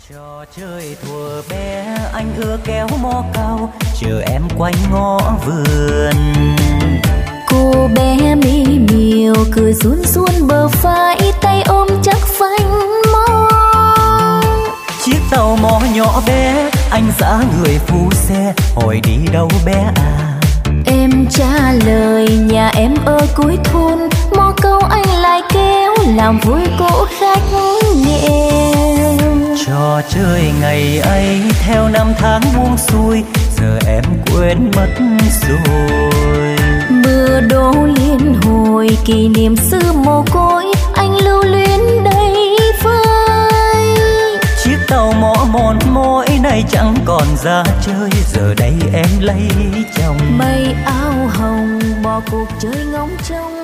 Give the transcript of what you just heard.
Trò chơi thuở bé anh ưa kéo mó cao chờ em quanh ngõ vườn. Cô bé mi miều cười run run bờ vai tay ôm chắc phanh mó. Chiếc tàu mỏ nhỏ bé anh dã người phu xe hỏi đi đâu bé à. Em trả lời nhà em ở cuối thôn, mó câu anh lại kéo làm vui cô khách nghèo. Trò chơi ngày ấy theo năm tháng buông xuôi giờ em quên mất rồi. Mưa đổ liên hồi kỷ niệm xưa mồ côi anh lưu luyến đây với. Chiếc tàu mỏ mòn mỏi nay chẳng còn ra chơi giờ đây em lấy chồng. Mây áo hồng bỏ cuộc chơi ngóng trông